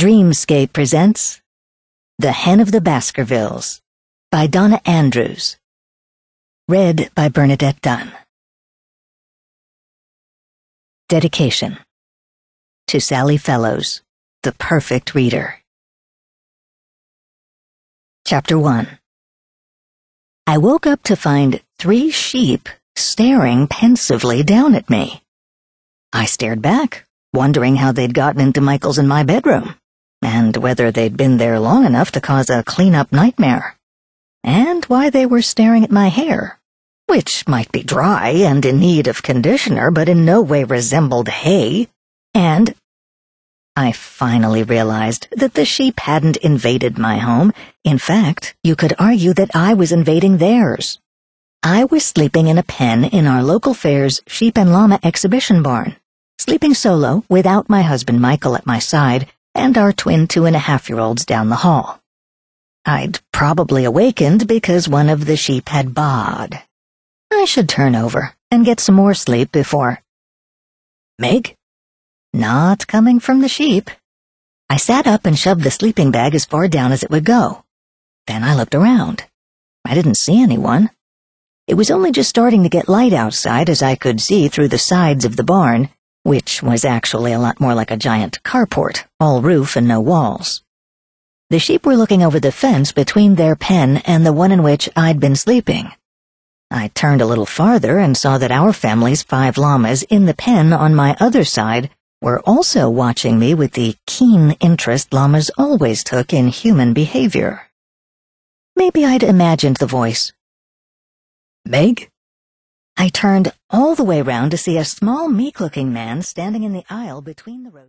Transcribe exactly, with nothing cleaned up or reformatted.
Dreamscape presents The Hen of the Baskervilles by Donna Andrews. Read by Bernadette Dunn. Dedication to Sally Fellows, the perfect reader. Chapter one. I woke up to find three sheep staring pensively down at me. I stared back, wondering how they'd gotten into Michael's and my bedroom, and whether they'd been there long enough to cause a clean-up nightmare, and why they were staring at my hair, which might be dry and in need of conditioner but in no way resembled hay, and I finally realized that the sheep hadn't invaded my home. In fact, you could argue that I was invading theirs. I was sleeping in a pen in our local fair's sheep and llama exhibition barn, sleeping solo without my husband Michael at my side and our twin two-and-a-half-year-olds down the hall. I'd probably awakened because one of the sheep had baaed. I should turn over and get some more sleep before... Meg? Not coming from the sheep. I sat up and shoved the sleeping bag as far down as it would go. Then I looked around. I didn't see anyone. It was only just starting to get light outside as I could see through the sides of the barn, which was actually a lot more like a giant carport, all roof and no walls. The sheep were looking over the fence between their pen and the one in which I'd been sleeping. I turned a little farther and saw that our family's five llamas in the pen on my other side were also watching me with the keen interest llamas always took in human behavior. Maybe I'd imagined the voice. Meg? I turned all the way round to see a small, meek-looking man standing in the aisle between the rows.